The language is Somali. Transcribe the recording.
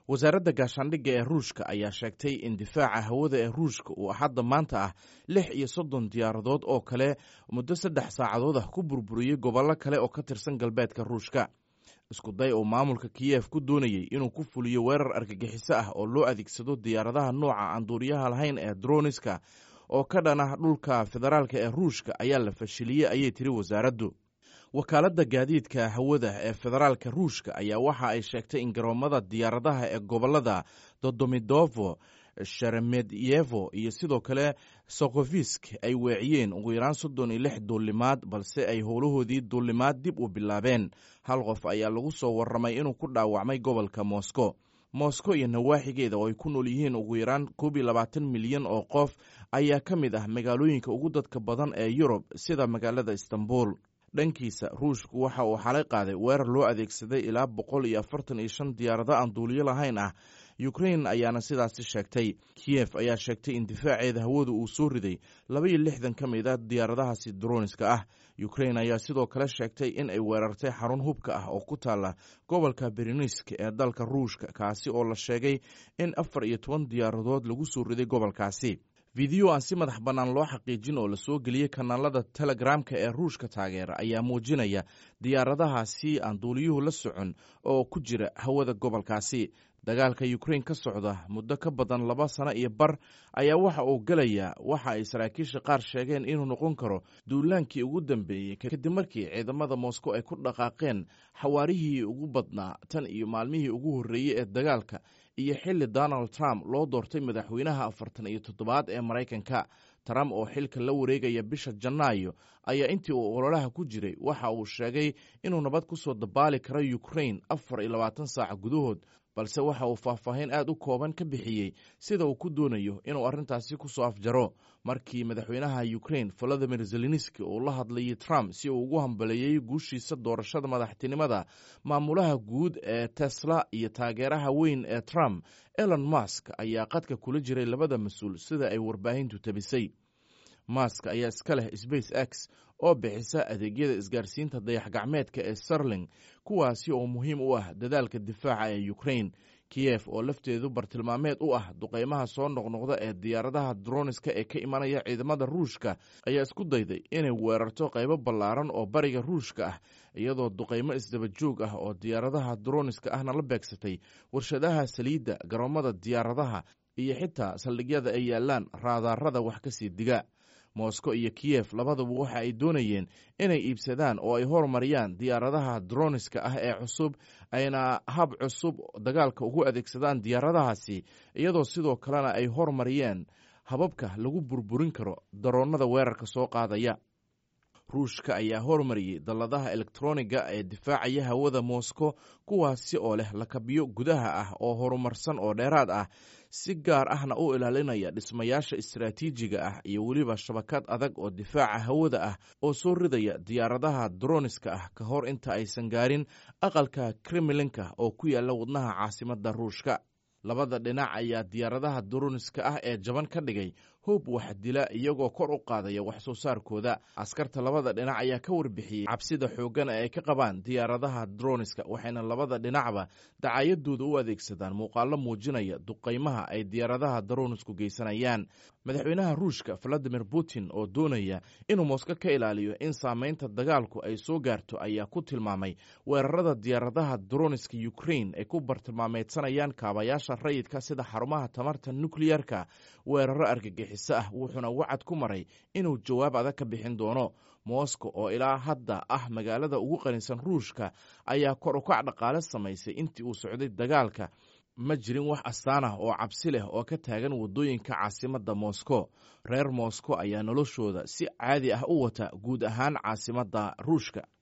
wasaaradda gaashaandhigga ee ruushka ayaa sheegtay in difaaca hawada ee ruushka uu hadda maanta ah 36 diyaaradood oo kale muddo 3 saacadood ah ku burburiyey gobollo kale oo ka tirsan galbeedka ruushka. isku day oo maamulka Kiev ku doonayay inuu ku fuliyo weerar argagixiso ah oo loo adeegsado diyaaradaha nooca aan duuliyaha lahayn ee droniska oo ka dhana dhulka federaalka ee ruushka ayaa la fashiliyey ayay tiri wasaaraddu. wakaaladda gaadiidka hawada ee federaalka ruushka ayaa waxa ay sheegtay in garoomada diyaaradaha ee gobolada Dodomidovo, Sheremetyevo iyo sidoo kale Sokovisk ay weeciyeen ugu yaraan 36 duulimaad balse ay howlahoodii duulimaad dib u bilaabeen. hal qof ayaa lagu soo warramay inuu ku dhaawacmay gobolka Moscow iyo nawaaxigeeda oo ay ku nool yihiin ugu yaraan 22 milyan oo qof ayaa ka mid ah magaalooyinka ugu dadka badan ee Yurub sida magaalada Istanbul. dhankiisa ruushku waxa uu xalay qaaday weerar loo adeegsaday ilaa 145 diyaarado aan duuliyo lahayn ah. Ukraine ayaana sidaasi sheegtay. Kiev ayaa sheegtay in difaaceeda hawadu uu soo riday 62 ka mid ah diyaaradahaasi droniska ah. Ukraine ayaa sidoo kale sheegtay in ay weerartay xarun hubka ah oo ku taala gobolka Beryansk ee dalka Ruushka, kaasi oo la sheegay in 14 diyaaradood lagu soo riday gobolkaasi. fiideo aan si madax bannaan loo xaqiijin oo la soo geliyey kanaalada telegramka ee ruushka taageera ayaa muujinaya diyaaradahaasi aan duuliyuhu la socon oo ku jira hawada gobolkaasi. dagaalka Ukraine ka socda muddo ka badan 2 sano iyo bar ayaa waxa uu galaya waxa ay saraakiisha qaar sheegeen inuu noqon karo duulaankii ugu dambeeyey kadib markii ciidamada Moscow ay ku dhaqaaqeen xawaarihii ugu badnaa tan iyo maalmihii ugu horreeyey ee dagaalka iyo xilli Donald Trump loo doortay madaxweynaha 47aad ee Mareykanka. Trump oo xilka la wareegaya bisha Janaayo ayaa intii uu ololaha ku jiray waxa uu sheegay inuu nabad ku soo dabaali karo Ukraine 24 saac gudahood, balse waxa uu faahfaahin aad u kooban ka bixiyey sida uu ku doonayo inuu arrintaasi ku soo afjaro. markii madaxweynaha Ukraine Volodymyr Zelensky uu la hadlayay Trump si uu ugu hambaleeyay guushiisa doorashada madaxtinimada, maamulaha guud ee Tesla iyo taageeraha weyn ee Trump Elon Musk ayaa qadka kula jiray labada mas'uul sida ay warbaahintu tabisay. Musk ayaa iska leh SpaceX oo bixisa adeegyada isgaarsiinta dayax-gacmeedka ee Starlink, kuwaasi oo muhiim u ah dadaalka difaaca ee Ukraine. Kiev oo lafteedu bartilmaameed u ah duqeymaha soo noqnoqda ee diyaaradaha droniska ee ka imanaya ciidamada Ruushka ayaa isku dayday inay weerarto qaybo ballaaran oo bariga Ruushka ah, iyadoo duqeymo isdaba joog ah oo diyaaradaha droniska ahna la beegsatay warshadaha saliidda, garoomada diyaaradaha iyo xitaa saldhigyada ay yaalaan raadaarada wax ka sii diga. Moscow iyo Kiev labaduba waxa ay doonayeen inay iibsadaan oo ay horumariyaan diyaaradaha droniska ah ee cusub, ayna hab cusub dagaalka ugu adeegsadaan diyaaradahaasi, iyadoo sidoo kalena ay horumariyeen hababka lagu burburin karo daroonada weerarka soo qaadaya. Ruushka ayaa horumariyey dalladaha elektroniga ee difaacaya hawada Moscow, kuwaasi oo leh lakabyo gudaha ah oo horumarsan oo dheeraad ah, si gaar ahna u ilaalinaya dhismayaasha istiraatiijiga ah iyo weliba shabakad adag oo difaaca hawada ah oo soo ridaya diyaaradaha droniska ah ka hor inta aysan gaarin aqalka Kremlinka oo ku yaala wadnaha caasimadda Ruushka. labada dhinac ayaa diyaaradaha droniska ah ee jaban ka dhigay hub wax dila iyagoo kor u qaadaya wax soo saarkooda. askarta labada dhinac ayaa ka warbixiyey cabsida xooggan ee ay ka qabaan diyaaradaha droniska, waxayna labada dhinacba dacayadooda u adeegsadaan muuqaallo muujinaya duqeymaha ay diyaaradaha dronisku geysanayaan. madaxweynaha Ruushka Vladimir Putin oo doonaya inuu Moscow ka ilaaliyo in saameynta dagaalku ay soo gaarto ayaa ku tilmaamay weerarada diyaaradaha droniska Ukraine ay ku bartilmaameedsanayaan kaabayaasha rayidka sida xarumaha tamarta nukliyeerka weeraro argagixiso ah, wuxuuna wacad ku maray inuu jawaab adag ka bixin doono. Moscow oo ilaa hadda ah magaalada ugu qanisan Ruushka ayaa kor u kac dhaqaale samaysay intii uu socday dagaalka. ma jirin wax astaan ah oo cabsi leh oo ka taagan wadooyinka caasimadda Moscow. reer Moscow ayaa noloshooda si caadi ah u wata guud ahaan caasimadda Ruushka.